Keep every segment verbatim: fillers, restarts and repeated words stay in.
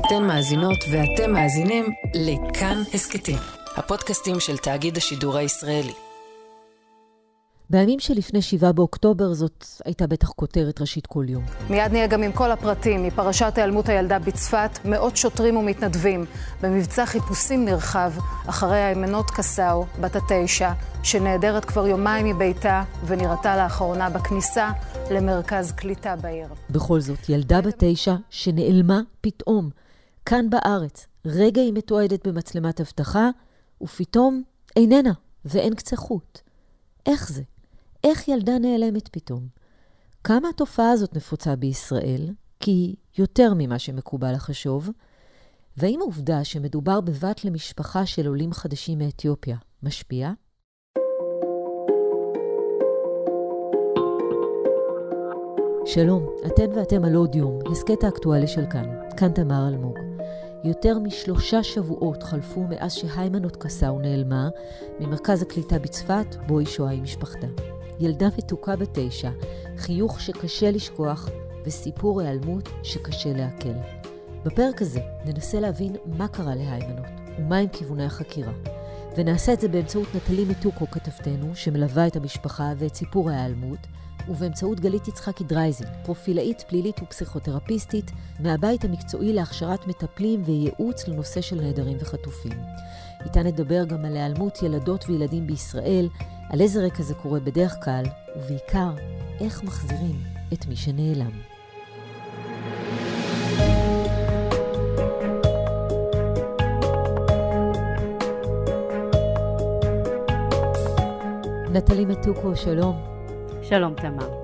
אתן מאזינות ואתם מאזינים לכאן הסקטים, הפודקאסטים של תאגיד השידור הישראלי. בימים שלפני שבעה באוקטובר זאת הייתה בטח כותרת ראשית כל יום. מיד נהיה גם עם כל הפרטים מפרשת היעלמות הילדה בצפת, מאות שוטרים ומתנדבים במבצע חיפושים נרחב אחרי היימנוט קסאו, בת התשע, שנעדרת כבר יומיים מביתה ונראתה לאחרונה בכניסה למרכז קליטה בעיר. בכל זאת, ילדה בת תשע שנעלמה פתאום, כאן בארץ, רגע היא מתועדת במצלמת הבטחה, ופתאום איננה ואין קצה חוט. איך זה? איך ילדה נעלמת פתאום? כמה התופעה הזאת נפוצה בישראל? כי יותר ממה שמקובל לחשוב. והאם העובדה שמדובר בבת למשפחה של עולים חדשים מאתיופיה משפיעה? שלום, אתן ואתם על עוד יום, הסקט האקטואלי של כאן. כאן תמר אלמוג. יותר משלושה שבועות חלפו מאז שהיימנוט קסאו נעלמה ממרכז הקליטה בצפת, בו היא שוהה עם משפחתה. ילדה מתוקה בתשע, חיוך שקשה לשכוח וסיפור היעלמות שקשה לעכל. בפרק הזה ננסה להבין מה קרה להיימנוט ומה עם כיווני החקירה. ונעשה את זה באמצעות נטלי מתוקו כתבתנו שמלווה את המשפחה ואת סיפור ההיעלמות, ובאמצעות גלית יצחקי דרייזין, פרופילאית פלילית ופסיכותרפיסטית, מהבית המקצועי להכשרת מטפלים וייעוץ לנושא של נעדרים וחטופים. איתה נדבר גם על היעלמות ילדות וילדים בישראל, על איזה רקע זה קורה בדרך כלל, ובעיקר, איך מחזירים את מי שנעלם. נטלי מתוקו, שלום. שלום תמר.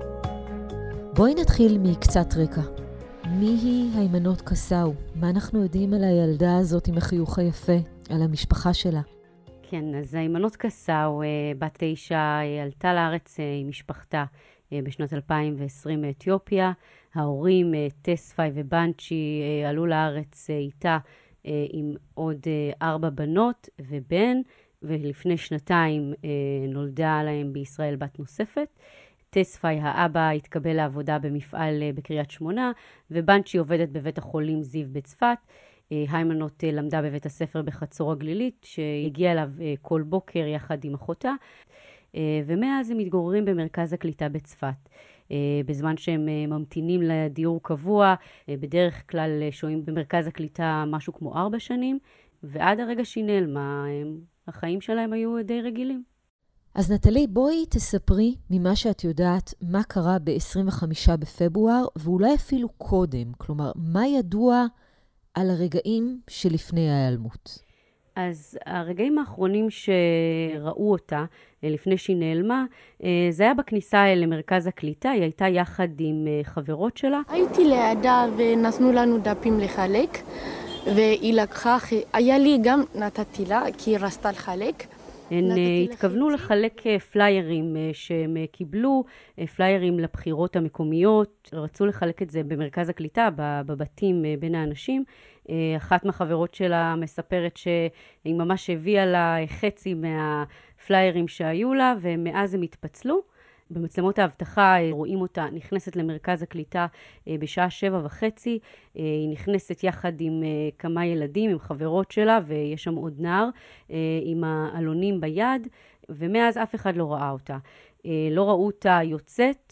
בואי נתחיל מקצת רקע. מי היא היימנוט קסאו? מה אנחנו יודעים על הילדה הזאת עם החיוך היפה, על המשפחה שלה? כן, אז היימנוט קסאו, בת תשע, עלתה לארץ עם משפחתה בשנת אלפיים ועשרים מאתיופיה. ההורים, תספאי ובנצ'י, עלו לארץ איתה עם עוד ארבע בנות ובן, ולפני שנתיים נולדה להם בישראל בת נוספת. תספאי, האבא, התקבל לעבודה במפעל בקריית שמונה, ובנצ'י עובדת בבית החולים זיו בצפת. היימנוט למדה בבית הספר בחצור הגלילית, שהגיעה אליו כל בוקר יחד עם אחותה, ומאז הם מתגוררים במרכז הקליטה בצפת. בזמן שהם ממתינים לדיור קבוע, בדרך כלל שוהים במרכז הקליטה משהו כמו ארבע שנים, ועד הרגע שהיא נעלמה, החיים שלהם היו די רגילים. אז נטלי, בואי תספרי ממה שאת יודעת מה קרה ב-עשרים וחמישה בפברואר, ואולי אפילו קודם. כלומר, מה ידוע על הרגעים שלפני ההיעלמות? אז הרגעים האחרונים שראו אותה, לפני שהיא נעלמה, זה היה בכניסה למרכז הקליטה. היא הייתה יחד עם חברות שלה. הייתי לידה ונתנו לנו דפים לחלק, והיא לקחה, היה לי גם נתתי לה, כי היא רצתה לחלק. הן התכוונו לחלק פליירים שהם קיבלו, פליירים לבחירות המקומיות, רצו לחלק את זה במרכז הקליטה, בבתים בין האנשים. אחת מהחברות שלה מספרת שהיא ממש הביאה לה חצי מהפליירים שהיו לה, ומאז הם התפצלו. במצלמות ההבטחה רואים אותה נכנסת למרכז הקליטה בשעה שבע וחצי. היא נכנסת יחד עם כמה ילדים, עם חברות שלה, ויש שם עוד נער עם העלונים ביד, ומאז אף אחד לא ראה אותה. לא ראו אותה יוצאת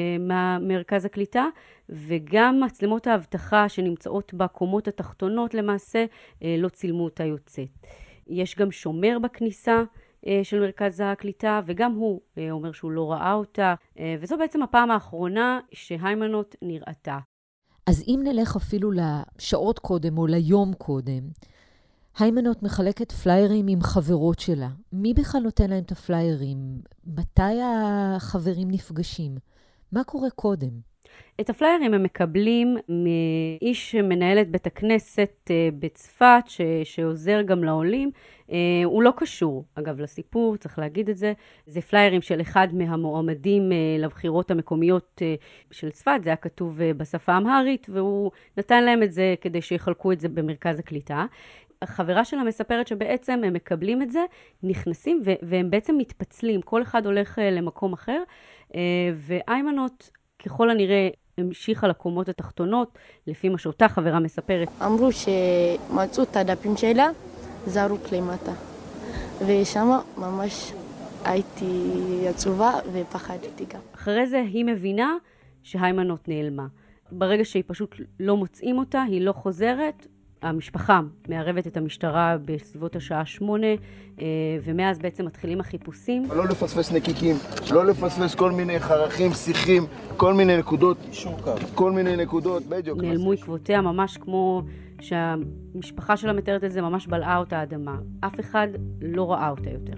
מהמרכז הקליטה, וגם מצלמות ההבטחה שנמצאות בקומות התחתונות למעשה לא צילמו אותה יוצאת. יש גם שומר בכניסה של מרכז הקליטה, וגם הוא אומר שהוא לא ראה אותה, וזו בעצם הפעם האחרונה שהיימנוט נראתה. אז אם נלך אפילו לשעות קודם או ליום קודם, היימנוט מחלקת פליירים עם חברות שלה. מי בכלל נותן להם את הפליירים? מתי החברים נפגשים? מה קורה קודם? את הפליירים הם מקבלים מאיש שמנהל את בית הכנסת בצפת, ש- שעוזר גם לעולים. הוא לא קשור, אגב, לסיפור, צריך להגיד את זה. זה פליירים של אחד מהמועמדים לבחירות המקומיות של צפת, זה היה כתוב בשפה האמהרית, והוא נתן להם את זה כדי שיחלקו את זה במרכז הקליטה. החברה שלה מספרת שבעצם הם מקבלים את זה, נכנסים ו- והם בעצם מתפצלים, כל אחד הולך למקום אחר, והיימנוט ככל הנראה המשיכה לקומות התחתונות, לפי מה שאותה חברה מספרת. אמרו שמצאו את הדפים שלה, זרוק למטה. ושם ממש הייתי עצובה ופחדתי גם. אחרי זה היא מבינה שהיימנוט נעלמה. ברגע שהיא פשוט לא מוצאים אותה, היא לא חוזרת, המשפחה מערבת את המשטרה בסביבות השעה שמונה, ומאז בעצם מתחילים החיפושים. לא לפספס נקיקים, לא לפספס כל מיני חרכים, שיחים, כל מיני נקודות, כל מיני נקודות, בדיוק. נעלמו עקבותיה ממש כמו שהמשפחה שלה מתארת את זה, ממש בלעה אותה האדמה. אף אחד לא ראה אותה יותר.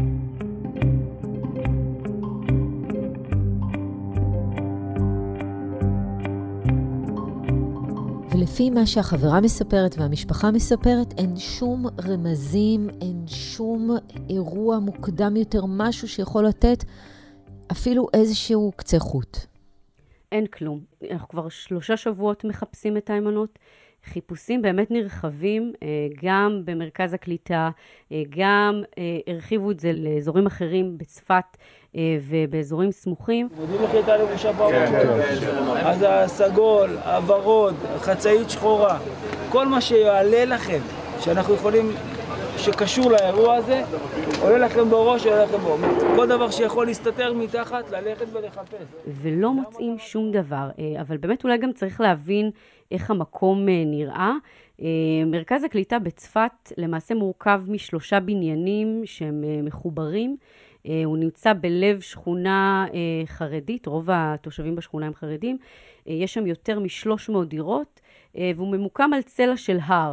ולפי מה שהחברה מספרת והמשפחה מספרת, אין שום רמזים, אין שום אירוע מוקדם יותר, משהו שיכול לתת אפילו איזשהו קצה חוט. אין כלום. אנחנו כבר שלושה שבועות מחפשים את היימנוט. חיפושים באמת נרחבים, גם במרכז הקליטה, גם הרחיבו את זה לאזורים אחרים בצפת ובאזורים סמוכים. יודעים איך הייתה לבושה בראש? אז הסגול, הוורוד, חצאית שחורה, כל מה שיעלה לכם, שאנחנו יכולים, שקשור לאירוע הזה, עולה לכם בראש, עולה לכם בראש. כל דבר שיכול להסתתר מתחת, ללכת ולחפש. ולא מוצאים שום דבר, אבל באמת אולי גם צריך להבין איך המקום נראה. מרכז הקליטה בצפת למעשה מורכב משלושה בניינים שהם מחוברים. הוא נמצא בלב שכונה חרדית, רוב התושבים בשכונה הם חרדים. יש שם יותר מ-שלוש מאות דירות, והוא ממוקם על צלע של הר.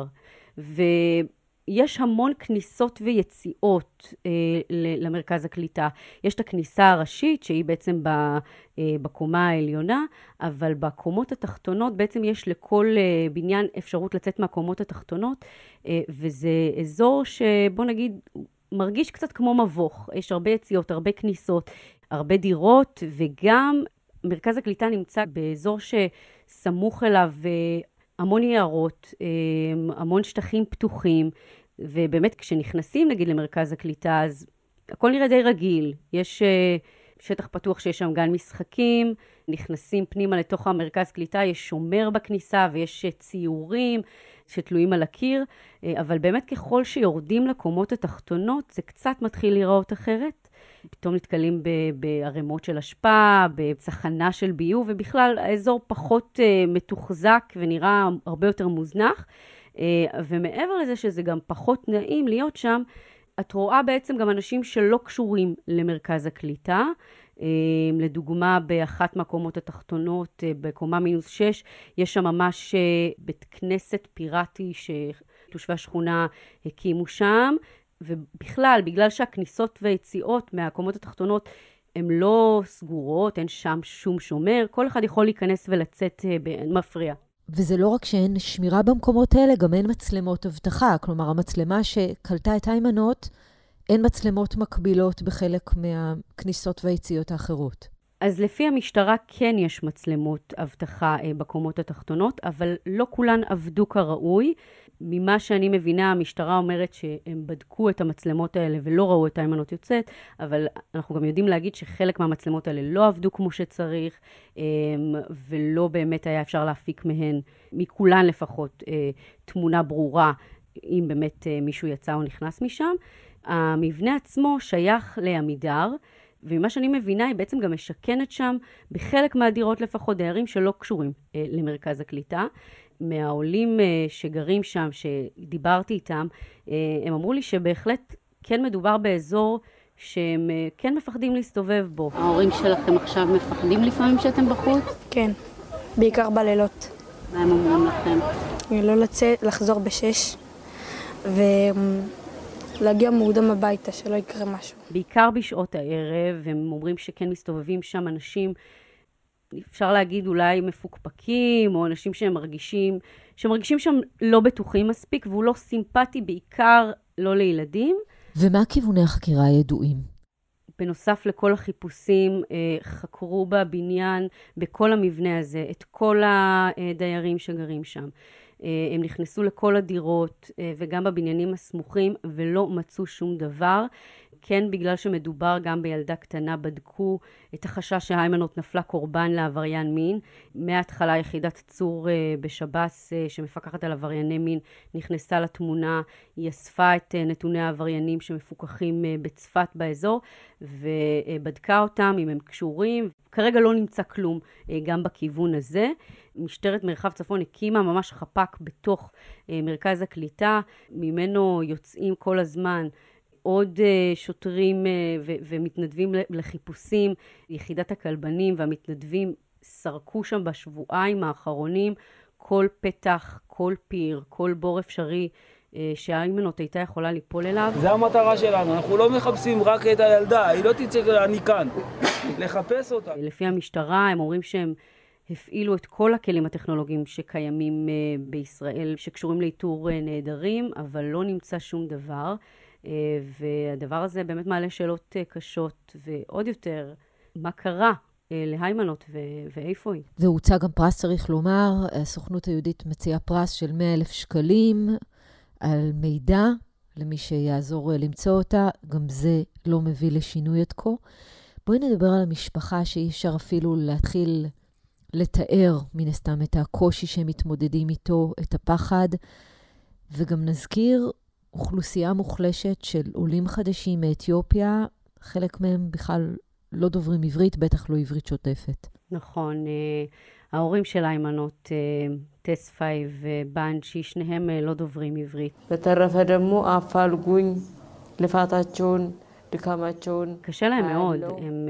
ויש המון כניסות ויציאות למרכז הקליטה. יש את הכניסה הראשית, שהיא בעצם בקומה העליונה, אבל בקומות התחתונות בעצם יש לכל בניין אפשרות לצאת מהקומות התחתונות, וזה אזור שבוא נגיד, מרגיש קצת כמו מבוך. יש הרבה יציאות, הרבה כניסות, הרבה דירות, וגם מרכז הקליטה נמצא באזור שסמוך אליו המון יערות, המון שטחים פתוחים, ובאמת כשנכנסים נגיד למרכז הקליטה, אז הכל נראה די רגיל. יש שטח פתוח שיש שם גן משחקים, נכנסים פנימה לתוך המרכז קליטה, יש שומר בכניסה ויש ציורים שתלויים על הקיר, אבל באמת ככל שיורדים לקומות התחתונות, זה קצת מתחיל להיראות אחרת. פתאום נתקלים בערימות של השפעה, בצחנה של ביוב, ובכלל האזור פחות מתוחזק ונראה הרבה יותר מוזנח. ומעבר לזה שזה גם פחות נעים להיות שם, את רואה בעצם גם אנשים שלא קשורים למרכז הקליטה. לדוגמה, באחת מהקומות התחתונות, בקומה מינוס שש, יש שם ממש בית כנסת פיראטי שתושבי השכונה הקימו שם, ובכלל, בגלל שהכניסות והיציאות מהקומות התחתונות הן לא סגורות, אין שם שום שומר, כל אחד יכול להיכנס ולצאת מפריע. וזה לא רק שאין שמירה במקומות האלה, גם אין מצלמות אבטחה. כלומר, המצלמה שקלטה את היימנוט, אין מצלמות מקבילות בחלק מהכניסות והיציאות האחרות. אז לפי המשטרה כן יש מצלמות אבטחה בקומות התחתונות, אבל לא כולן עבדו כראוי. ממה שאני מבינה, המשטרה אומרת שהם בדקו את המצלמות האלה ולא ראו את היימנוט יוצאת, אבל אנחנו גם יודעים להגיד שחלק מהמצלמות האלה לא עבדו כמו שצריך, ולא באמת היה אפשר להפיק מהן, מכולן לפחות, תמונה ברורה, אם באמת מישהו יצא או נכנס משם. המבנה עצמו שייך לעמידר, ומה שאני מבינה היא בעצם גם משכנת שם בחלק מהדירות לפחות דיירים שלא קשורים אה, למרכז הקליטה. מהעולים אה, שגרים שם, שדיברתי איתם, אה, הם אמרו לי שבהחלט כן מדובר באזור שהם אה, כן מפחדים להסתובב בו. ההורים שלכם עכשיו מפחדים לפעמים שאתם בחוץ? כן, בעיקר בלילות. מה הם אומרים לכם? לא לצאת, לחזור בשש, ו... להגיע מוקדם הביתה, שלא יקרה משהו. בעיקר בשעות הערב, הם אומרים שכן מסתובבים שם אנשים, אפשר להגיד אולי מפוקפקים, או אנשים שהם מרגישים, שמרגישים שם לא בטוחים מספיק, והוא לא סימפטי, בעיקר לא לילדים. ומה כיווני החקירה הידועים? בנוסף לכל החיפושים, חקרו בבניין, בכל המבנה הזה, את כל הדיירים שגרים שם. הם נכנסו לכל הדירות וגם בבניינים הסמוכים ולא מצאו שום דבר. כן, בגלל שמדובר גם בילדה קטנה, בדקו את החשש שהיימנוט נפלה קורבן לעבריין מין. מההתחלה יחידת צור בשב"ס שמפקחת על עברייני מין נכנסה לתמונה, היא אספה את נתוני העבריינים שמפוקחים בצפת באזור, ובדקה אותם אם הם קשורים. כרגע לא נמצא כלום גם בכיוון הזה. משטרת מרחב צפון הקימה ממש חפ"ק בתוך מרכז הקליטה, ממנו יוצאים כל הזמן עוד שוטרים ו- ומתנדבים לחיפושים. יחידת הכלבנים והמתנדבים סרקו שם בשבועיים האחרונים כל פתח, כל פיר, כל בור אפשרי שהיימנוט הייתה יכולה ליפול אליו. זה המטרה שלנו, אנחנו לא מחפשים רק את הילדה, היא לא תצא, אני כאן, לחפש אותה. לפי המשטרה הם אומרים שהם הפעילו את כל הכלים הטכנולוגיים שקיימים בישראל, שקשורים לאיתור נעדרים, אבל לא נמצא שום דבר. והדבר הזה באמת מעלה שאלות קשות, ועוד יותר, מה קרה להיימנוט ו- ואיפה היא? והוצא גם פרס, צריך לומר, הסוכנות היהודית מציעה פרס של מאה אלף שקלים על מידע, למי שיעזור למצוא אותה, גם זה לא מביא לשינוי עד כה. בואי נדבר על המשפחה שאי אפשר אפילו להתחיל לתאר מן הסתם את הקושי שהם מתמודדים איתו, את הפחד, וגם נזכיר אוכלוסייה מוחלשת של עולים חדשים מאתיופיה, חלק מהם בכלל לא דוברים עברית, בטח לא עברית שוטפת. נכון, ההורים של היימנוט, תספאי ובנצ'י, שניהם לא דוברים עברית. בתרפה דמו אפלגון, לפתachon, דקמצ'ון. קשה להם מאוד, הם...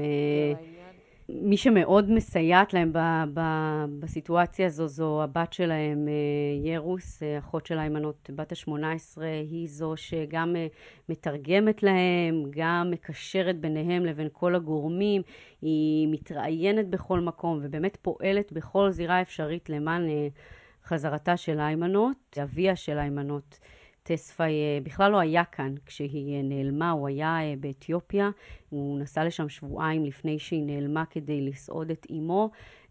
מי שמאוד מסייעת להם ב, ב, בסיטואציה הזו, זו הבת שלהם, ירוס, אחות של היימנוט, בת ה-שמונה עשרה, היא זו שגם מתרגמת להם, גם מקשרת ביניהם לבין כל הגורמים, היא מתראיינת בכל מקום, ובאמת פועלת בכל זירה אפשרית למען חזרתה של היימנוט. אביה של היימנוט, תספאי, בכלל לא היה כאן כשהיא נעלמה, הוא היה באתיופיה, הוא נסע לשם שבועיים לפני שהיא נעלמה כדי לסעוד את אמו,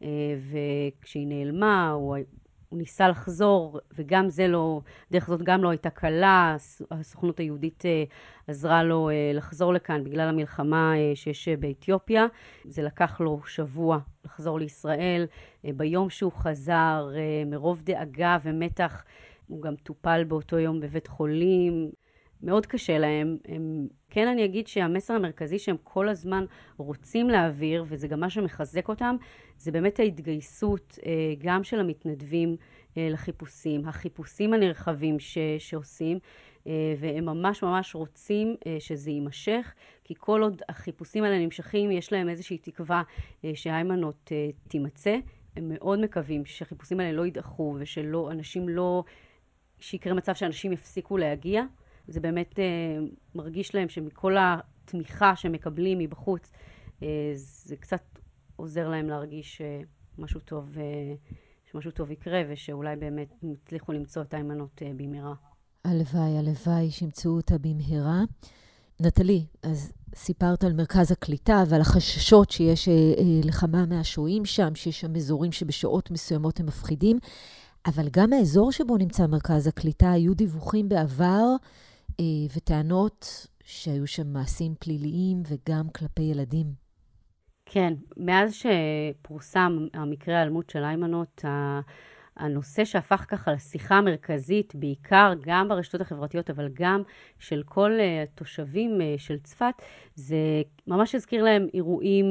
וכשהיא נעלמה הוא, הוא ניסה לחזור, וגם זה לא, דרך זאת גם לא הייתה קלה, הסוכנות היהודית עזרה לו לחזור לכאן בגלל המלחמה שיש באתיופיה, זה לקח לו שבוע לחזור לישראל, ביום שהוא חזר, מרוב דאגה ומתח, הוא גם טופל באותו יום בבית חולים, מאוד קשה להם. הם, כן, אני אגיד שהמסר המרכזי שהם כל הזמן רוצים להעביר, וזה גם מה שמחזק אותם, זה באמת ההתגייסות גם של המתנדבים לחיפושים, החיפושים הנרחבים ש, שעושים, והם ממש ממש רוצים שזה יימשך, כי כל עוד החיפושים האלה נמשכים, יש להם איזושהי תקווה שהיימנוט תימצא. הם מאוד מקווים שהחיפושים האלה לא ידחו, ושלא, אנשים לא, שיקרה מצב שאנשים יפסיקו להגיע. זה באמת אה, מרגיש להם שמכל התמיכה שמקבלים מבחוץ, אה, זה קצת עוזר להם להרגיש שמשהו טוב, אה, שמשהו טוב יקרה, ושאולי באמת יצליחו למצוא את היימנוט אה, במהרה. הלוואי, הלוואי שימצאו אותה במהרה. נטלי, אז סיפרת על מרכז הקליטה ועל החששות שיש אה, לכמה מהשוהים שם, שיש שם אזורים שבשעות מסוימות הם מפחידים, אבל גם האזור שבו נמצא מרכז הקליטה היו דיווחים בעבר אה, וטענות שהיו שם מעשים פליליים וגם כלפי ילדים. כן, מאז שפורסם המקרה האלמות של היימנוט, הנושא שהפך ככה לשיחה המרכזית, בעיקר גם ברשתות החברתיות, אבל גם של כל התושבים של צפת, זה ממש הזכיר להם אירועים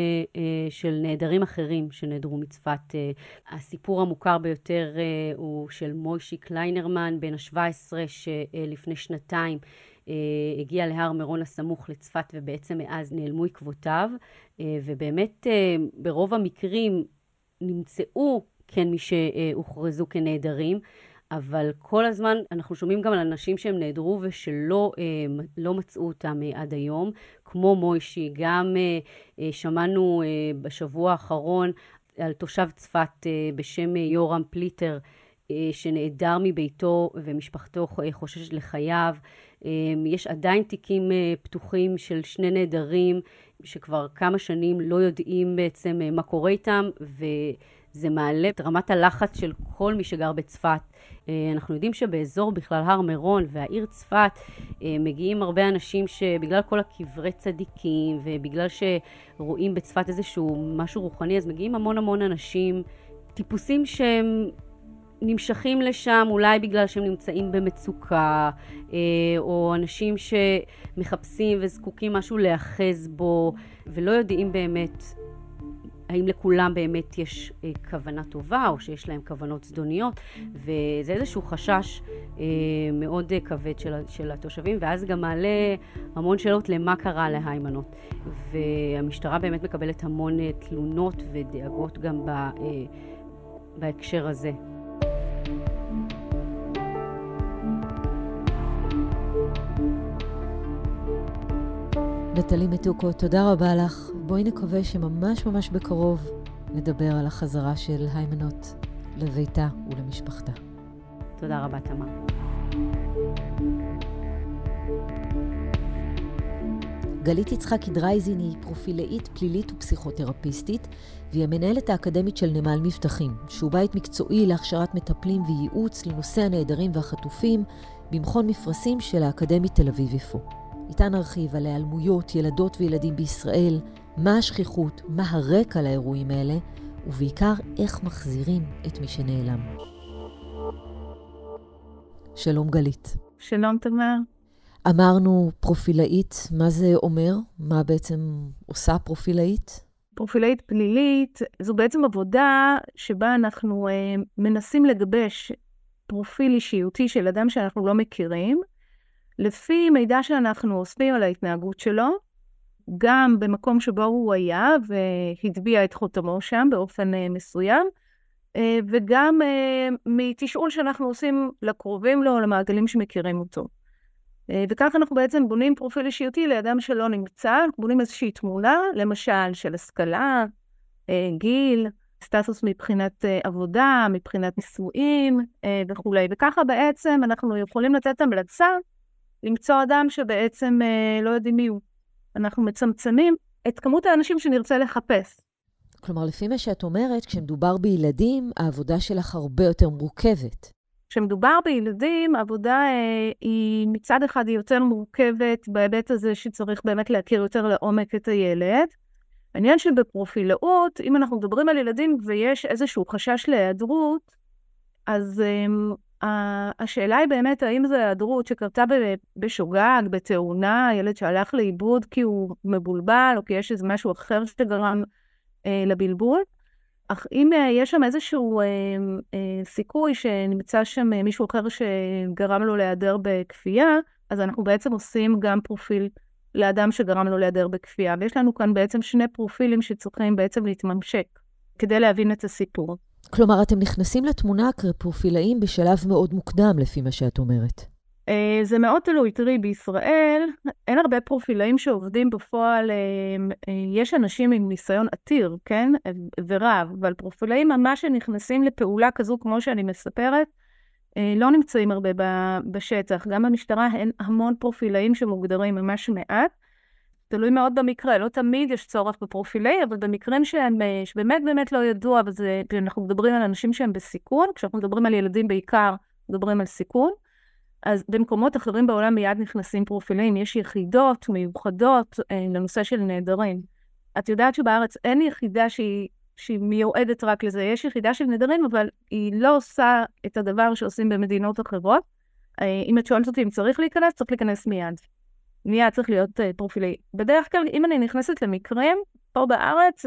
של נעדרים אחרים שנעדרו מצפת. הסיפור המוכר ביותר הוא של מוישי קליינרמן, בן ה-שבע עשרה, שלפני שנתיים הגיע להר מירון הסמוך לצפת, ובעצם מאז נעלמו עקבותיו, ובאמת ברוב המקרים נמצאו כן מי שהוכרזו כנעדרים, אבל כל הזמן אנחנו שומעים גם על אנשים שהם נעדרו ושלא לא מצאו אותם עד היום, כמו מוישי. גם שמענו בשבוע האחרון על תושב צפת בשם יורם פליטר, שנעדר מביתו ומשפחתו חוששת לחייו. יש עדיין תיקים פתוחים של שני נעדרים שכבר כמה שנים לא יודעים בעצם מה קורה איתם, זה מעלה את רמת הלחץ של כל מי שגר בצפת. אנחנו יודעים שבאזור בכלל הר מירון והעיר צפת מגיעים הרבה אנשים שבגלל כל הקברי צדיקים ובגלל שרואים בצפת איזשהו משהו רוחני, אז מגיעים המון המון אנשים, טיפוסים שהם נמשכים לשם אולי בגלל שהם נמצאים במצוקה, או אנשים שמחפשים וזקוקים משהו להאחז בו, ולא יודעים באמת האם לכולם באמת יש כוונה טובה, או שיש להם כוונות זדוניות, וזה איזשהו חשש מאוד כבד של, של התושבים, ואז גם מעלה המון שאלות למה קרה להיימנוט. והמשטרה באמת מקבלת המון תלונות ודאגות גם ב, בהקשר הזה. נטלי מתוקו, תודה רבה לך. בואי נקווה שממש ממש בקרוב נדבר על החזרה של היימנוט לביתה ולמשפחתה. תודה רבה, תמר. גלית יצחקי דרייזין היא פרופילאית פלילית ופסיכותרפיסטית, והיא המנהלת האקדמית של נמל מבטחים, שהוא בית מקצועי להכשרת מטפלים וייעוץ לנושא הנעדרים והחטופים במכון מפרשים של האקדמית תל אביב-יפו. איתה נרחיב על היעלמויות ילדות וילדים בישראל, מה השכיחות, מה הרקע לאירועים האלה, ובעיקר איך מחזירים את מי שנעלם. שלום גלית. שלום תמר. אמרנו פרופילאית, מה זה אומר? מה בעצם עושה פרופילאית? פרופילאית פלילית זו בעצם עבודה שבה אנחנו אה, מנסים לגבש פרופיל אישיותי של אדם שאנחנו לא מכירים, לפי מידע שאנחנו אוספים על ההתנהגות שלו, גם במקום שבו הוא היה והטביע את חותמו שם באופן אה, מסוים, אה, וגם אה, מתשאול שאנחנו עושים לקרובים לו, למעגלים שמכירים אותו. אה, וכך אנחנו בעצם בונים פרופיל אישיותי לאדם שלא נמצא, בונים איזושהי תמונה, למשל של השכלה, אה, גיל, סטטוס מבחינת אה, עבודה, מבחינת נישואים אה, וכו'. וככה בעצם אנחנו יכולים לתת המלצה, למצוא אדם שבעצם אה, לא יודעים מי הוא. אנחנו מצמצמים את כמות האנשים שנרצה לחפש. כלומר, לפי מה שאת אומרת, כשמדובר בילדים, העבודה שלך הרבה יותר מורכבת. כשמדובר בילדים, העבודה אה, היא מצד אחד היא יותר מורכבת, בהיבט הזה שצריך באמת להכיר יותר לעומק את הילד. העניין שבפרופילאות, אם אנחנו מדברים על ילדים ויש איזשהו חשש להיעדרות, אז אה, השאלה היא באמת האם זו היעדרות שקרתה בשוגג, בתאונה, ילד שהלך לאיבוד כי הוא מבולבל, או כי יש איזה משהו אחר שגרם אה, לבלבול. אך אם אה, יש שם איזשהו אה, אה, סיכוי שנמצא שם אה, מישהו אחר שגרם לו להיעדר בכפייה, אז אנחנו בעצם עושים גם פרופיל לאדם שגרם לו להיעדר בכפייה. ויש לנו כאן בעצם שני פרופילים שצריכים בעצם להתממשק, כדי להבין את הסיפור. כלומר, אתם נכנסים לתמונה כפרופילאים בשלב מאוד מוקדם, לפי מה שאת אומרת. זה מאוד תלוי. תראי, בישראל אין הרבה פרופילאים שעובדים בפועל. יש אנשים עם ניסיון עתיר, כן? ורב, אבל פרופילאים ממש שנכנסים לפעולה כזו, כמו שאני מספרת, לא נמצאים הרבה בשטח. גם במשטרה אין המון פרופילאים שמוגדרים ממש מעט. תלוי מאוד במקרה, לא תמיד יש צורך בפרופילי, אבל במקרים שהם, שבאמת באמת לא ידוע, וזה, אנחנו מדברים על אנשים שהם בסיכון, כשאנחנו מדברים על ילדים בעיקר, מדברים על סיכון, אז במקומות אחרים בעולם מיד נכנסים פרופילים, יש יחידות מיוחדות אה, לנושא של נעדרים. את יודעת שבארץ אין יחידה שהיא, שהיא מיועדת רק לזה, יש יחידה של נעדרים, אבל היא לא עושה את הדבר שעושים במדינות אחרות. אה, אם את שואלת אותי אם צריך להיכנס, צריך להיכנס מיד. מיד צריך להיות uh, פרופילי. בדרך כלל, אם אני נכנסת למקרים, פה בארץ, uh,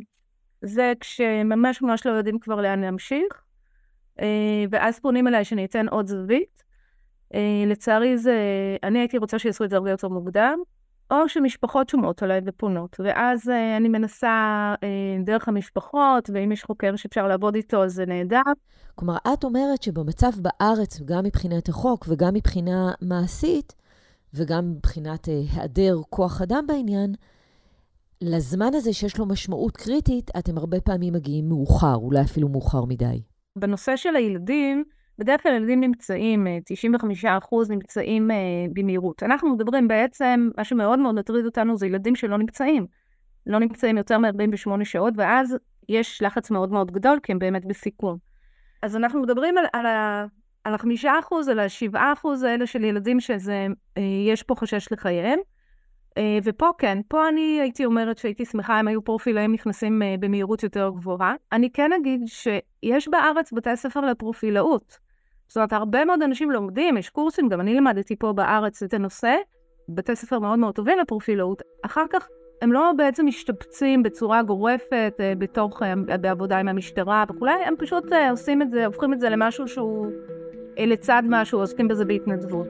זה כשממש ממש לא יודעים כבר לאן להמשיך, uh, ואז פונים אליי שאני אתן עוד זווית. Uh, לצערי, זה, אני הייתי רוצה שיעשו את זה הרבה יותר מוקדם, או שמשפחות שומעות עליי ופונות, ואז uh, אני מנסה uh, דרך המשפחות, ואם יש חוקר שאפשר לעבוד איתו, אז זה נהדר. כלומר, את אומרת שבמצב בארץ, גם מבחינת החוק וגם מבחינה מעשית, וגם מבחינת היעדר כוח אדם בעניין, לזמן הזה שיש לו משמעות קריטית, אתם הרבה פעמים מגיעים מאוחר, אולי אפילו מאוחר מדי. בנושא של הילדים, בדרך כלל ילדים נמצאים, תשעים וחמישה אחוז נמצאים במהירות. אנחנו מדברים בעצם, מה שמאוד מאוד מטריד אותנו, זה ילדים שלא נמצאים. לא נמצאים יותר מ-ארבעים ושמונה שעות, ואז יש לחץ מאוד מאוד גדול, כי הם באמת בסיכון. אז אנחנו מדברים על, על, ה, על החמישה אחוז, על השבעה אחוז האלה של ילדים שזה, יש פה חשש לחייהם, ופה כן, פה אני הייתי אומרת שהייתי שמחה, הם היו פרופילאים נכנסים במהירות יותר גבוהה. אני כן אגיד שיש בארץ בתי ספר לפרופילאות. זאת אומרת, הרבה מאוד אנשים לומדים, יש קורסים, גם אני למדתי פה בארץ את הנושא, בתי ספר מאוד מאוד טובים לפרופילאות. אחר כך הם לא בעצם משתבצים בצורה גורפת, בתוך, בעבודה עם המשטרה וכולי, הם פשוט עושים את זה, הופכים את זה למשהו שהוא לצד משהו, עוסקים בזה בהתנדבות.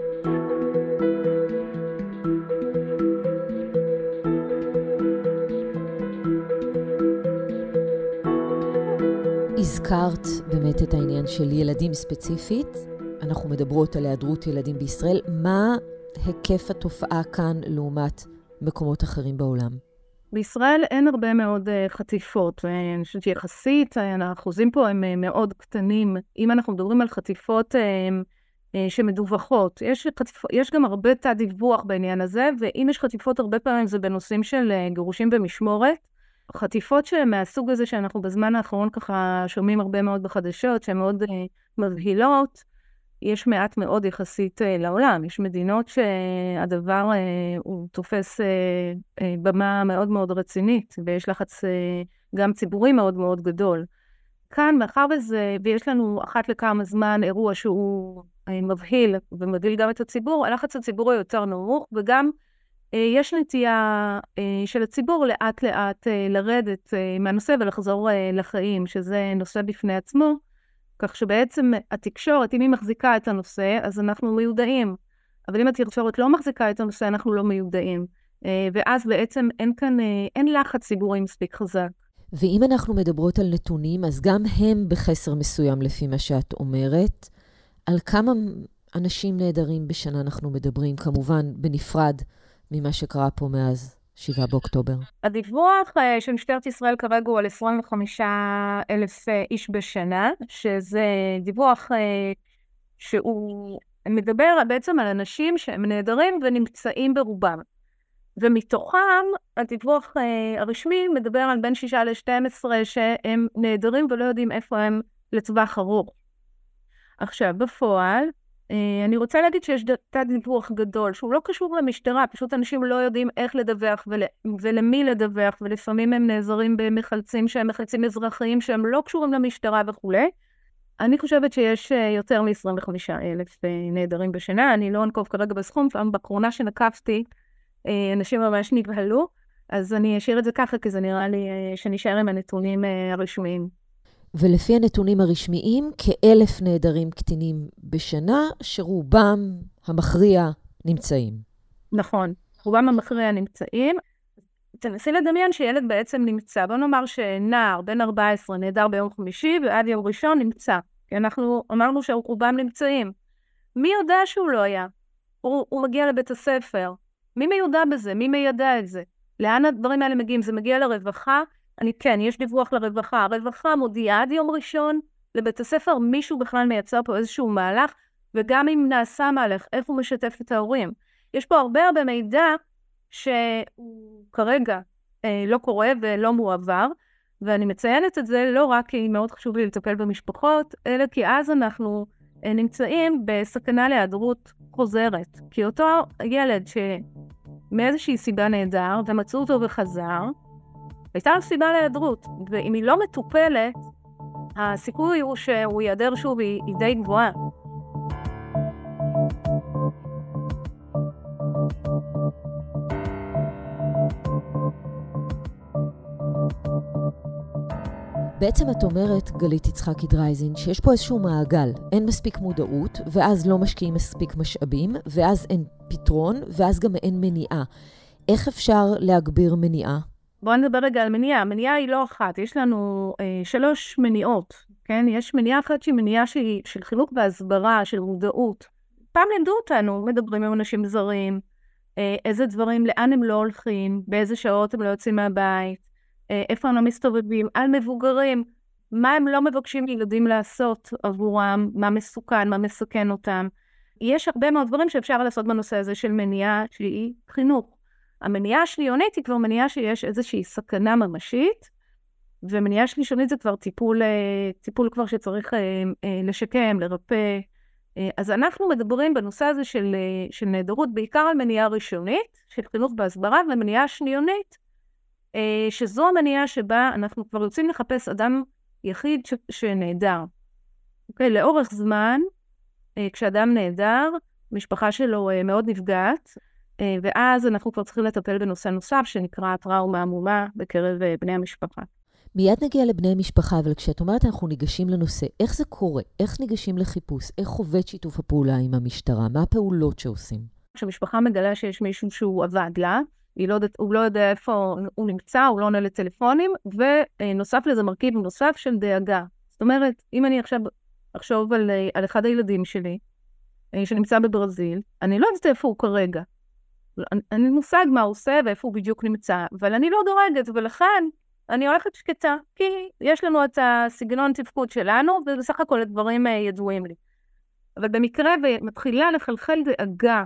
הזכרת באמת את העניין של ילדים ספציפית, אנחנו מדברות על היעדרות ילדים בישראל, מה היקף התופעה כאן לעומת מקומות אחרים בעולם? בישראל אין הרבה מאוד uh, חטיפות, אני חושבת שיחסית, האחוזים פה הם uh, מאוד קטנים, אם אנחנו מדברים על חטיפות uh, uh, שמדווחות, יש, חטיפ... יש גם הרבה תת דיווח בעניין הזה, ואם יש חטיפות הרבה פעמים זה בנושאים של uh, גירושים במשמורת, חטיפות מהסוג הזה שאנחנו בזמן האחרון ככה שומעים הרבה מאוד בחדשות, שהן מאוד uh, מבהילות, יש מעט מאוד יחסית uh, לעולם. יש מדינות שהדבר uh, הוא תופס uh, uh, במה מאוד מאוד רצינית, ויש לחץ uh, גם ציבורי מאוד מאוד גדול. כאן, מאחר וזה, ויש לנו אחת לכמה זמן אירוע שהוא uh, מבהיל, ומבהיל גם את הציבור, הלחץ הציבור הוא יותר נמוך, וגם יש נטייה של הציבור לאט לאט לרדת מהנושא ולחזור לחיים, שזה נושא בפני עצמו, כך שבעצם התקשורת, אם היא מחזיקה את הנושא, אז אנחנו מיודעים, אבל אם התקשורת לא מחזיקה את הנושא, אנחנו לא מיודעים, ואז בעצם אין כאן, אין לחץ ציבורי מספיק חזק. ואם אנחנו מדברות על נתונים, אז גם הם בחסר מסוים לפי מה שאת אומרת, על כמה אנשים נהדרים בשנה אנחנו מדברים, כמובן בנפרד, ממה שקרה פה מאז שבעה באוקטובר. הדיווח של משטרת ישראל כרגע הוא על עשרים וחמישה אלף איש בשנה, שזה דיווח שהוא מדבר בעצם על אנשים שהם נהדרים ונמצאים ברובם. ומתוכם הדיווח הרשמי מדבר על בין שישה ל-שתים עשרה שהם נהדרים ולא יודעים איפה הם לטווח ארוך. עכשיו, בפועל, אני רוצה להגיד שיש תת דיווח גדול, שהוא לא קשור למשטרה, פשוט אנשים לא יודעים איך לדווח ול, ולמי לדווח, ולפעמים הם נעזרים במחלצים שהם מחלצים אזרחיים שהם לא קשורים למשטרה וכו'. אני חושבת שיש יותר מ-עשרים וחמישה אלף נעדרים בשנה, אני לא אנקוב כרגע בסכום, פעם בקרונה שנקפתי, אנשים ממש נבהלו, אז אני אשאיר את זה ככה, כי זה נראה לי שנשאר עם הנתונים הרשמיים. ולפי הנתונים הרשמיים, כאלף נעדרים קטינים בשנה, שרובם המכריע נמצאים. נכון, רובם המכריע נמצאים. תנסי לדמיין שילד בעצם נמצא. בוא נאמר שנער בן ארבע עשרה נעדר ביום חמישי, ועד יום ראשון נמצא. כי אנחנו אמרנו שרובם נמצאים. מי יודע שהוא לא היה? הוא, הוא מגיע לבית הספר. מי מיודע בזה? מי מידע את זה? לאן הדברים האלה מגיעים? זה מגיע לרווחה? אני כן, יש דיווח לרווחה. הרווחה מודיעה עד יום ראשון לבית הספר, מישהו בכלל מייצר פה איזשהו מהלך, וגם אם נעשה מהלך, איך הוא משתף את ההורים. יש פה הרבה הרבה מידע שהוא כרגע אה, לא קורה ולא מועבר, ואני מציינת את זה לא רק כי מאוד חשוב לי לטפל במשפחות, אלא כי אז אנחנו אה, נמצאים בסכנה להיעדרות חוזרת. כי אותו ילד שמאיזושהי סיבה נהדר, ומצאו אותו וחזר, הייתה לו סיבה להיעדרות, ואם היא לא מטופלת, הסיכוי הוא שהוא ייעדר שוב היא, היא די גבוהה. בעצם את אומרת, גלית יצחקי דרייזין, שיש פה איזשהו מעגל, אין מספיק מודעות, ואז לא משקיעים מספיק משאבים, ואז אין פתרון, ואז גם אין מניעה. איך אפשר להגביר מניעה? בואו נדבר רגע על מניעה. מניעה היא לא אחת, יש לנו אה, שלוש מניעות, כן? יש מניעה אחת שהיא מניעה שהיא, של חינוך והסברה, של מודעות. פעם לימדו אותנו, מדברים עם אנשים זרים, אה, איזה דברים, לאן הם לא הולכים, באיזה שעות הם לא יוצאים מהבית, אה, איפה הם לא מסתובבים, על מבוגרים, מה הם לא מבקשים לילדים לעשות עבורם, מה מסוכן, מה מסכן אותם. יש הרבה מאוד דברים שאפשר לעשות בנושא הזה של מניעה שהיא חינוך. המניעה השניונית היא כבר מניעה שיש איזושהי סכנה ממשית, ומניעה שלישונית זה כבר טיפול, טיפול כבר שצריך לשקם, לרפא. אז אנחנו מדברים בנושא הזה של, של נעדרות, בעיקר על מניעה ראשונית, של חינוך בהסברה, ומניעה שניונית, שזו המניעה שבה אנחנו כבר יוצאים לחפש אדם יחיד ש, שנעדר. אוקיי, לאורך זמן, כשאדם נעדר, המשפחה שלו מאוד נפגעת, ואז אנחנו כבר צריכים לטפל בנושא נוסף, שנקרא טראומה עמומה בקרב בני המשפחה. מיד נגיע לבני המשפחה, אבל כשאת אומרת אנחנו ניגשים לנושא, איך זה קורה? איך ניגשים לחיפוש? איך עובד שיתוף הפעולה עם המשטרה? מה הפעולות שעושים? כשהמשפחה מגלה שיש מישהו שהוא עבד לה, היא לא יודע, הוא לא יודע איפה הוא נמצא, הוא לא עונה לטלפונים, ונוסף לזה מרכיב נוסף של דאגה. זאת אומרת, אם אני עכשיו אחשוב על, על אחד הילדים שלי, שנמצא בברזיל, אני לא יודעת איפה הוא כרגע. אני מושג מה הוא עושה ואיפה הוא בדיוק נמצא, אבל אני לא דורגת, ולכן אני הולכת שקטה, כי יש לנו את הסגנון תפקוד שלנו, ובסך הכל הדברים ידועים לי. אבל במקרה ומתחילה לחלחל דאגה,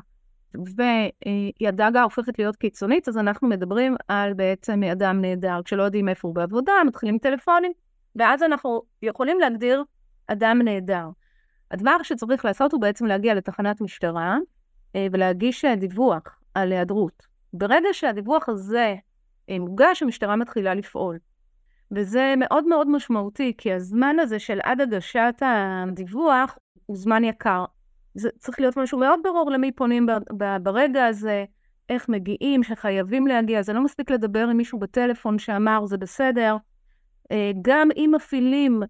והדאגה הופכת להיות קיצונית, אז אנחנו מדברים על בעצם אדם נהדר, כשלא יודעים איפה הוא בעבודה, מתחילים טלפונים, ואז אנחנו יכולים להגדיר אדם נהדר. הדבר שצריך לעשות הוא בעצם להגיע לתחנת משטרה, ולהגיש דיווח על היעדרות. ברגע שהדיווח הזה מוגש, המשטרה מתחילה לפעול. וזה מאוד מאוד משמעותי, כי הזמן הזה של עד הגשת הדיווח הוא זמן יקר. זה צריך להיות משהו מאוד ברור למי פונים ברגע הזה, איך מגיעים, שחייבים להגיע. זה לא מספיק לדבר עם מישהו בטלפון שאמר, זה בסדר. גם אם מפעילים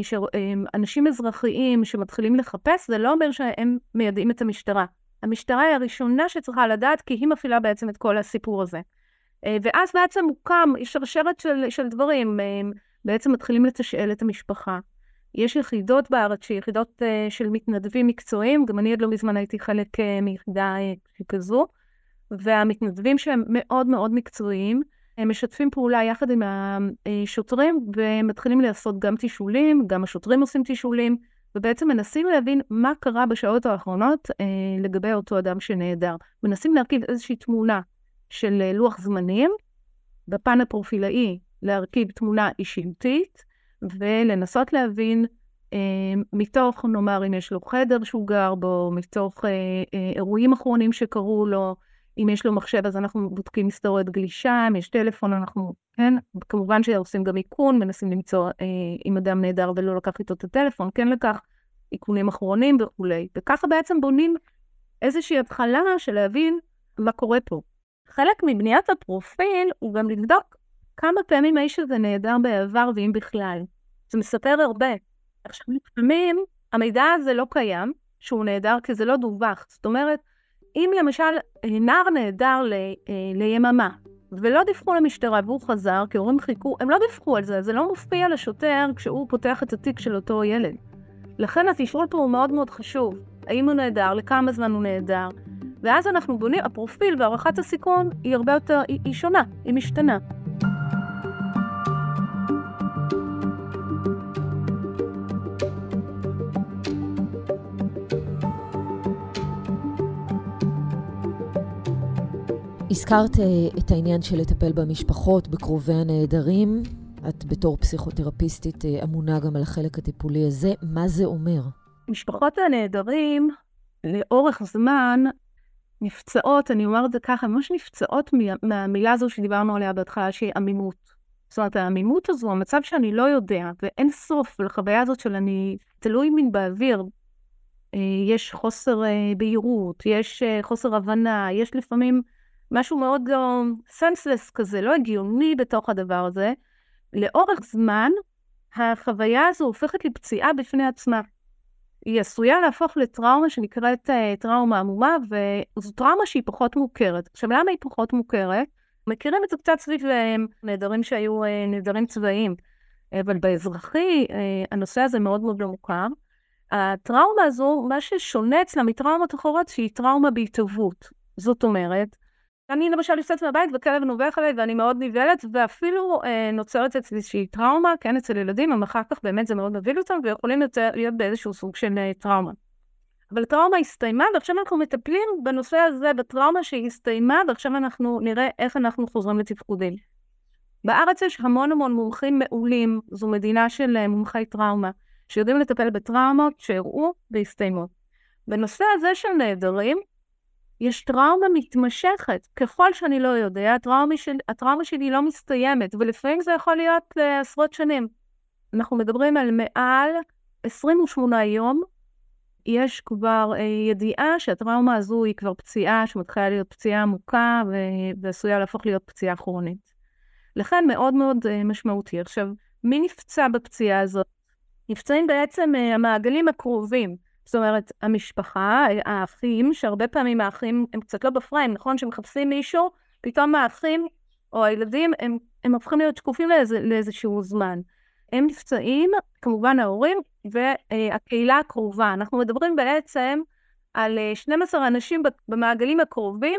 אנשים אזרחיים שמתחילים לחפש, זה לא אומר שהם מיידעים את המשטרה. המשטרה היא הראשונה שצריכה לדעת, כי היא מפעילה בעצם את כל הסיפור הזה. ואז בעצם מוקם, יש שרשרת של, של דברים, בעצם מתחילים לתשאל את המשפחה. יש יחידות בארץ, שיחידות של מתנדבים מקצועיים, גם אני עוד לא מזמן הייתי חלק מיחידה כזו, והמתנדבים שהם מאוד מאוד מקצועיים, הם משתפים פעולה יחד עם השוטרים, ומתחילים לעשות גם תישולים, גם השוטרים עושים תישולים, ובעצם מנסים להבין מה קרה בשעות האחרונות לגבי אותו אדם שנהדר. מנסים להרכיב איזושהי תמונה של לוח זמנים, בפן הפרופילאי להרכיב תמונה אישיותית, ולנסות להבין אה, מתוך, נאמר, אם יש לו חדר שהוא גר בו, מתוך אה, אה, אירועים אחרונים שקרו לו, אם יש לו מחשב אז אנחנו בודקים היסטוריית גלישה, אם יש טלפון אנחנו, כן, כמובן שעושים גם איכון, מנסים למצוא אה, אם אדם נהדר ולא לקח איתו את הטלפון, כן לקח איכונים אחרונים וכולי, וככה בעצם בונים איזושהי התחלה של להבין מה קורה פה. חלק מבניית הפרופיל הוא גם לבדוק כמה פעמים האיש הזה נהדר בעבר ואם בכלל. זה מספר הרבה. עכשיו, לפעמים המידע הזה לא קיים, שהוא נהדר כי זה לא דווח. זאת אומרת, אם למשל נער נהדר ל, ליממה, ולא דיווחו למשטרה והוא חזר, כי הורים חיכו, הם לא דיווחו על זה, זה לא מופיע לשוטר כשהוא פותח את התיק של אותו ילד. לכן התשאול פה הוא מאוד מאוד חשוב. האם הוא נהדר, לכמה זמן הוא נהדר, ואז אנחנו בונים, הפרופיל והערכת הסיכון היא הרבה יותר, היא, היא שונה, היא משתנה. הזכרת את העניין של לטפל במשפחות, בקרובי הנעדרים. את בתור פסיכותרפיסטית אמונה גם על החלק הטיפולי הזה. מה זה אומר? משפחות הנעדרים לאורך זמן נפצעות, אני אומר את זה ככה, ממש נפצעות מהמילה הזו שדיברנו עליה בהתחלה, שהיא עמימות. זאת אומרת, העמימות הזו, המצב שאני לא יודע, ואין סוף לחוויה הזאת של אני תלוי מן באוויר, יש חוסר בהירות, יש חוסר הבנה, יש לפעמים משהו מאוד סנסלס כזה, לא הגיוני בתוך הדבר הזה. לאורך זמן, החוויה הזו הופכת לפציעה בפני עצמה. היא עשויה להפוך לטראומה שנקראת טראומה עמומה, וזו טראומה שהיא פחות מוכרת. עכשיו, למה היא פחות מוכרת? מכירים את זה קצת סביב נעדרים שהיו נעדרים צבאיים, אבל באזרחי הנושא הזה מאוד מאוד לא מוכר. הטראומה הזו, מה ששונה אצלה מטראומות אחרות, שהיא טראומה בהתהוות. זאת אומרת, אני למשל יוצאת מהבית וכלב נובח עליי ואני מאוד נבלת, ואפילו אה, נוצרת אצלי שהיא טראומה, כן, אצל ילדים, אבל אחר כך באמת זה מאוד מביא אותם, ויכולים להיות באיזשהו סוג של אה, טראומה. אבל הטראומה הסתיימה, ועכשיו אנחנו מטפלים בנושא הזה, בטראומה שהיא הסתיימה, ועכשיו אנחנו נראה איך אנחנו חוזרים לתפקודים. בארץ יש המון המון מומחים מעולים, זו מדינה של מומחי טראומה, שיודעים לטפל בטראומות שהראו והסתיימו. בנושא הזה של נעדרים, יש טראומה מתמשכת. ככל שאני לא יודע, הטראומה, של, הטראומה שלי לא מסתיימת, ולפעמים זה יכול להיות לעשרות שנים. אנחנו מדברים על מעל עשרים ושמונה יום, יש כבר אה, ידיעה שהטראומה הזו היא כבר פציעה, שמתחילה להיות פציעה עמוקה, ועשויה להפוך להיות פציעה כרונית. לכן מאוד מאוד אה, משמעותי. עכשיו, מי נפצע בפציעה הזאת? נפצעים בעצם אה, המעגלים הקרובים. זאת אומרת, המשפחה, האחים, שהרבה פעמים האחים הם קצת לא בפריים, נכון? שמחפשים מישהו, פתאום האחים או הילדים, הם, הם הופכים להיות שקופים לאיזה, לאיזשהו זמן. הם נפצעים, כמובן ההורים, והקהילה הקרובה. אנחנו מדברים בעצם על שנים עשר אנשים במעגלים הקרובים,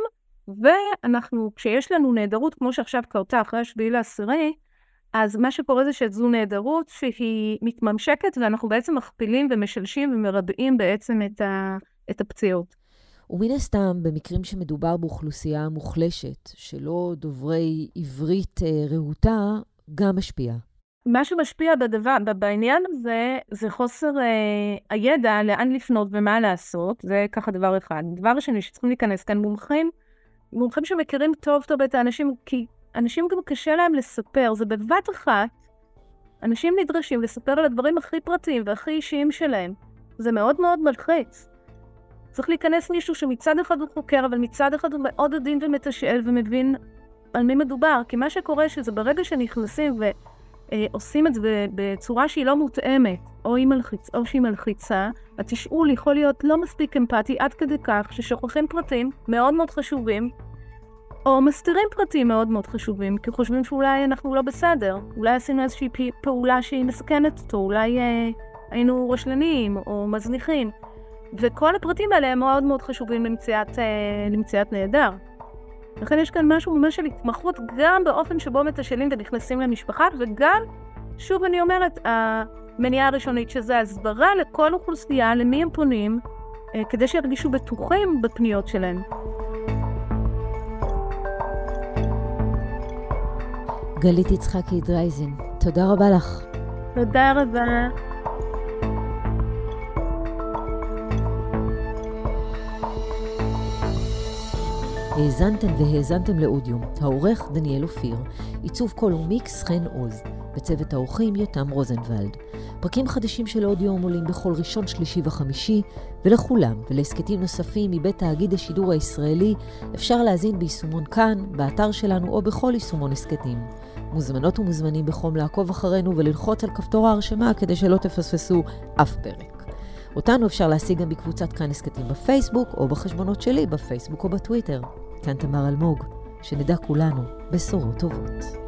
ואנחנו, כשיש לנו נהדרות, כמו שעכשיו קרתה אחרי השביעי לעשירי, אז מה שקורה זה שזו נהדרות שהיא מתממשקת, ואנחנו בעצם מכפילים ומשלשים ומרבעים בעצם את, ה, את הפציעות. ומן הסתם, במקרים שמדובר באוכלוסייה מוחלשת, שלא דוברי עברית רהוטה, גם משפיע. מה שמשפיע בדבר, בעניין הזה, זה חוסר אה, הידע לאן לפנות ומה לעשות, זה ככה דבר אחד. דבר שני, שצריכים להיכנס כאן מומחים, מומחים שמכירים טוב טוב את האנשים, כי אנשים גם קשה להם לספר, זה בבת אחת, אנשים נדרשים לספר על הדברים הכי פרטיים והכי אישיים שלהם. זה מאוד מאוד מלחיץ. צריך להיכנס מישהו שמצד אחד הוא חוקר, אבל מצד אחד הוא מאוד עדין ומתשאל ומבין על מי מדובר. כי מה שקורה שזה ברגע שנכנסים ועושים את זה בצורה שהיא לא מותאמת, או היא מלחיץ, או שהיא מלחיצה, התשאול יכול להיות לא מספיק אמפתי עד כדי כך ששוכחים פרטים מאוד מאוד חשובים, או מסתירים פרטים מאוד מאוד חשובים, כי חושבים שאולי אנחנו לא בסדר, אולי עשינו איזושהי פעולה שהיא מסכנת אותו, אולי אה, היינו רשלניים או מזניחים, וכל הפרטים האלה הם מאוד מאוד חשובים למציאת, אה, למציאת נהדר. לכן יש כאן משהו ממש של התמחות גם באופן שבו מתשאלים ונכנסים למשפחה, וגם, שוב אני אומרת, המניעה הראשונית שזה הסברה לכל אוכלוסייה, למי הם פונים, אה, כדי שירגישו בטוחים בפניות שלהם. גלית יצחקי דרייזן, תודה רבה לך. תודה רבה. האזנתם והאזנתם לאודיום, העורך דניאל אופיר, עיצוב קול ומיקס חן עוז, בצוות האורחים יותם רוזנבלד. פרקים חדשים של אודיום עולים בכל ראשון, שלישי וחמישי, ולכולם ולהסקטים נוספים מבית תאגיד השידור הישראלי אפשר להזין ביישומון כאן, באתר שלנו או בכל יישומון הסקטים. מוזמנות ומוזמנים בחום לעקוב אחרינו וללחוץ על כפתור ההרשמה כדי שלא תפספסו אף פרק. אותנו אפשר להשיג גם בקבוצת כאן הסקטים בפייסבוק או בחשבונות שלי בפייסבוק או בטוויטר. כאן תמר אלמוג, שנדע כולנו בשורות טובות.